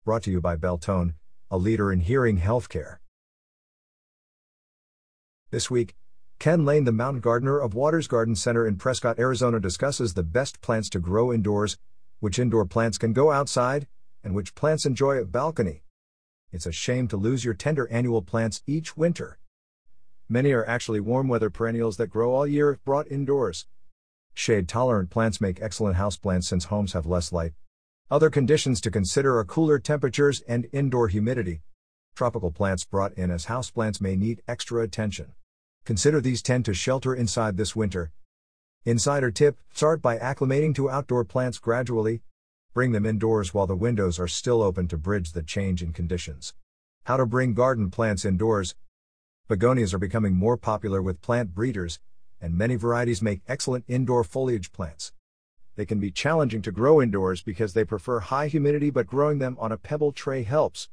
Brought to you by Beltone, a leader in hearing healthcare. This week, Ken Lane, the mountain gardener of Waters Garden Center in Prescott, Arizona, discusses the best plants to grow indoors, which indoor plants can go outside, and which plants enjoy a balcony. It's a shame to lose your tender annual plants each winter. Many are actually warm weather perennials that grow all year if brought indoors. Shade-tolerant plants make excellent houseplants since homes have less light. Other conditions to consider are cooler temperatures and indoor humidity. Tropical plants brought in as houseplants may need extra attention. Consider these 10 to shelter inside this winter. Insider tip: start by acclimating to outdoor plants gradually. Bring them indoors while the windows are still open to bridge the change in conditions. How to bring garden plants indoors. Begonias are becoming more popular with plant breeders, and many varieties make excellent indoor foliage plants. They can be challenging to grow indoors because they prefer high humidity, but growing them on a pebble tray helps.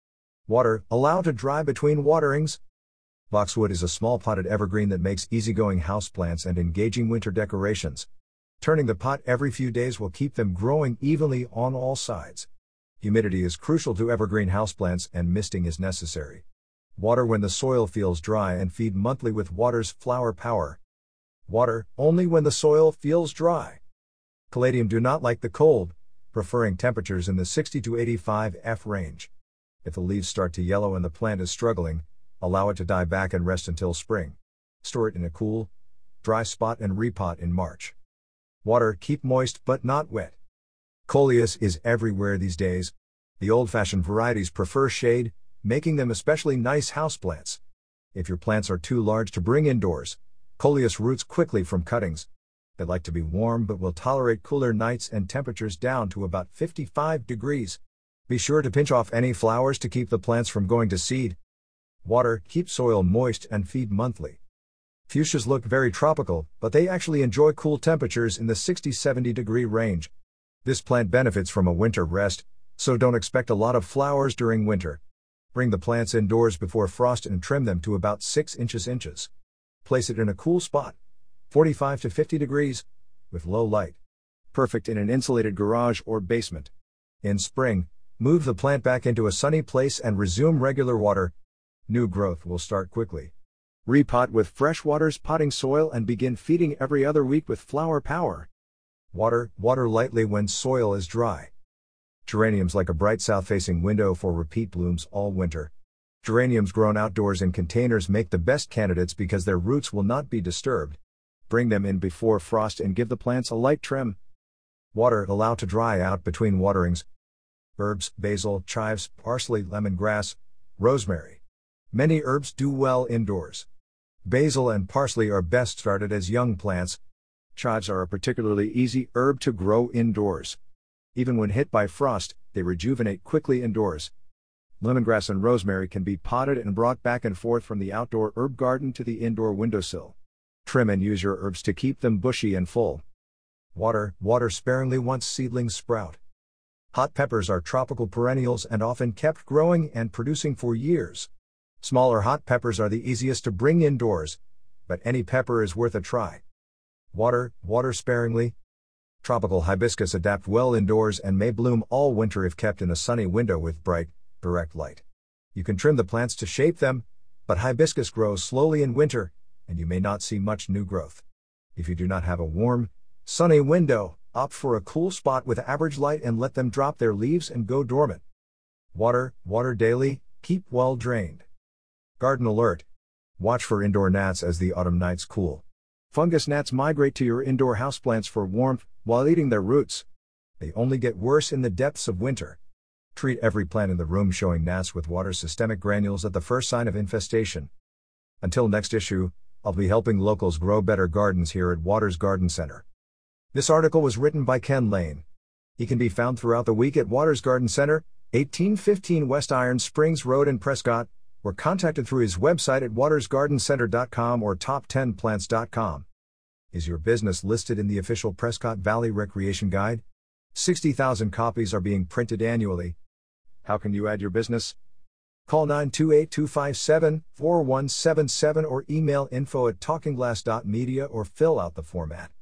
Water: allow to dry between waterings. Boxwood is a small potted evergreen that makes easygoing houseplants and engaging winter decorations. Turning the pot every few days will keep them growing evenly on all sides. Humidity is crucial to evergreen houseplants, and misting is necessary. Water when the soil feels dry and feed monthly with Waters Flower Power. Water only when the soil feels dry. Caladium do not like the cold, preferring temperatures in the 60 to 85 F range. If the leaves start to yellow and the plant is struggling, allow it to die back and rest until spring. Store it in a cool, dry spot and repot in March. Water: keep moist but not wet. Coleus is everywhere these days. The old-fashioned varieties prefer shade, making them especially nice houseplants. If your plants are too large to bring indoors, Coleus roots quickly from cuttings. They like to be warm but will tolerate cooler nights and temperatures down to about 55 degrees. Be sure to pinch off any flowers to keep the plants from going to seed. Water: keep soil moist and feed monthly. Fuchsias look very tropical, but they actually enjoy cool temperatures in the 60-70 degree range. This plant benefits from a winter rest, so don't expect a lot of flowers during winter. Bring the plants indoors before frost and trim them to about 6 inches. Place it in a cool spot, 45 to 50 degrees, with low light. Perfect in an insulated garage or basement. In spring, move the plant back into a sunny place and resume regular water. New growth will start quickly. Repot with fresh Waters potting soil and begin feeding every other week with Flower Power. Water lightly when soil is dry. Geraniums like a bright south-facing window for repeat blooms all winter. Geraniums grown outdoors in containers make the best candidates because their roots will not be disturbed. Bring them in before frost and give the plants a light trim. Water: allow to dry out between waterings. Herbs: basil, chives, parsley, lemongrass, rosemary. Many herbs do well indoors. Basil and parsley are best started as young plants. Chives are a particularly easy herb to grow indoors. Even when hit by frost, they rejuvenate quickly indoors. Lemongrass and rosemary can be potted and brought back and forth from the outdoor herb garden to the indoor windowsill. Trim and use your herbs to keep them bushy and full. Water sparingly once seedlings sprout. Hot peppers are tropical perennials and often kept growing and producing for years. Smaller hot peppers are the easiest to bring indoors, but any pepper is worth a try. Water sparingly. Tropical hibiscus adapt well indoors and may bloom all winter if kept in a sunny window with bright, direct light. You can trim the plants to shape them, but hibiscus grows slowly in winter, and you may not see much new growth. If you do not have a warm, sunny window, opt for a cool spot with average light and let them drop their leaves and go dormant. Water daily, keep well drained. Garden alert: watch for indoor gnats as the autumn nights cool. Fungus gnats migrate to your indoor houseplants for warmth, while eating their roots. They only get worse in the depths of winter. Treat every plant in the room showing gnats with Waters systemic granules at the first sign of infestation. Until next issue, I'll be helping locals grow better gardens here at Waters Garden Center. This article was written by Ken Lane. He can be found throughout the week at Waters Garden Center, 1815 West Iron Springs Road in Prescott, or contacted through his website at watersgardencenter.com or top10plants.com. Is your business listed in the official Prescott Valley Recreation Guide? 60,000 copies are being printed annually. How can you add your business? Call 928-257-4177 or email info@talkingglass.media or fill out the format.